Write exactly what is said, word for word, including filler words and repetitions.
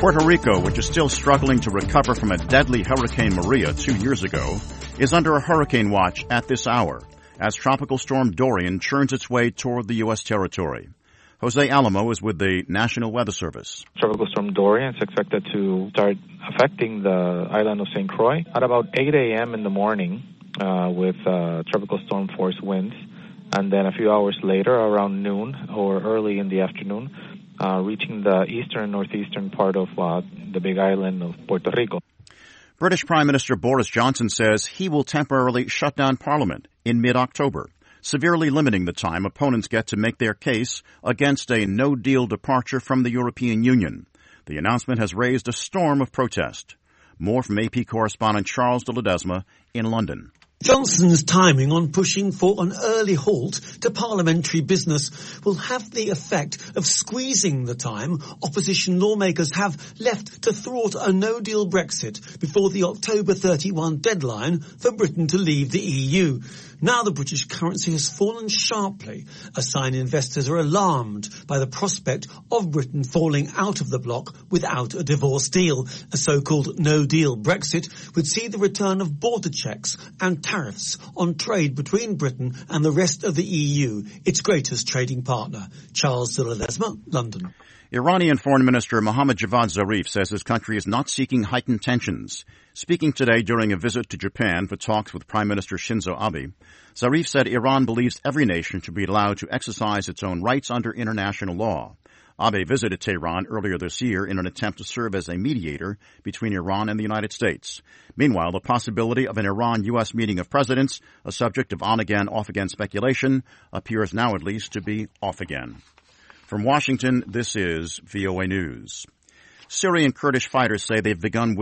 Puerto Rico, which is still struggling to recover from a deadly Hurricane Maria two years ago, is under a hurricane watch at this hour as Tropical Storm Dorian churns its way toward the U S territory. Jose Alamo is with the National Weather Service. Tropical Storm Dorian is expected to start affecting the island of Saint Croix at about eight a.m. in the morning uh, with uh, tropical storm force winds. And then a few hours later, around noon or early in the afternoon, uh, reaching the eastern and northeastern part of uh, the big island of Puerto Rico. British Prime Minister Boris Johnson says he will temporarily shut down Parliament in mid-October, severely limiting the time opponents get to make their case against a no-deal departure from the European Union. The announcement has raised a storm of protest. More from A P correspondent Charles de Ledesma in London. Johnson's timing on pushing for an early halt to parliamentary business will have the effect of squeezing the time opposition lawmakers have left to thwart a no-deal Brexit before the October thirty-first deadline for Britain to leave the E U. Now the British currency has fallen sharply, a sign investors are alarmed by the prospect of Britain falling out of the bloc without a divorce deal. A so-called no-deal Brexit would see the return of border checks and tariffs on trade between Britain and the rest of the E U, its greatest trading partner. Charles de Ledesma, London. Iranian Foreign Minister Mohammad Javad Zarif says his country is not seeking heightened tensions. Speaking today during a visit to Japan for talks with Prime Minister Shinzo Abe, Zarif said Iran believes every nation should be allowed to exercise its own rights under international law. Abe visited Tehran earlier this year in an attempt to serve as a mediator between Iran and the United States. Meanwhile, the possibility of an Iran-U S meeting of presidents, a subject of on-again, off-again speculation, appears now at least to be off again. From Washington, this is V O A News. Syrian Kurdish fighters say they've begun